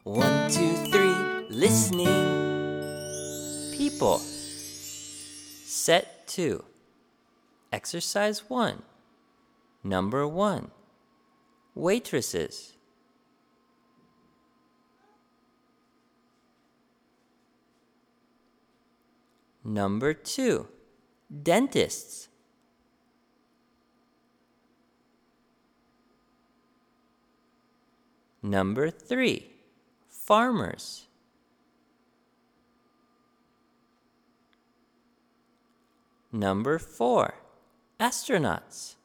1, 2, 3, listening. People. Set 2. Exercise 1. Number 1. Waitresses. Number 2. Dentists. Number 3. Farmers. Number 4. Astronauts.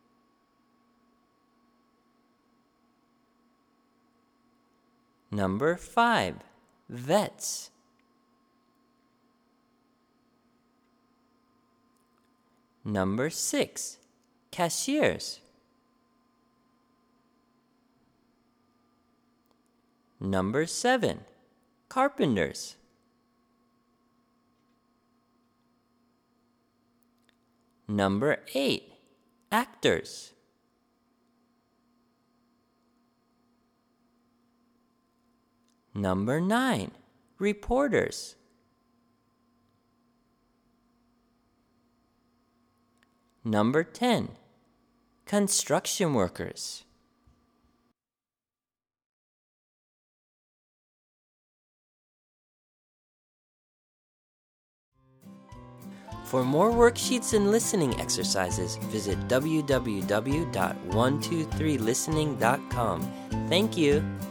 Number 5. Vets. Number 6. Cashiers. Number 7. Carpenters. Number 8. Actors. Number 9. Reporters. Number 10. Construction workers. For more worksheets and listening exercises, visit www.123listening.com. Thank you.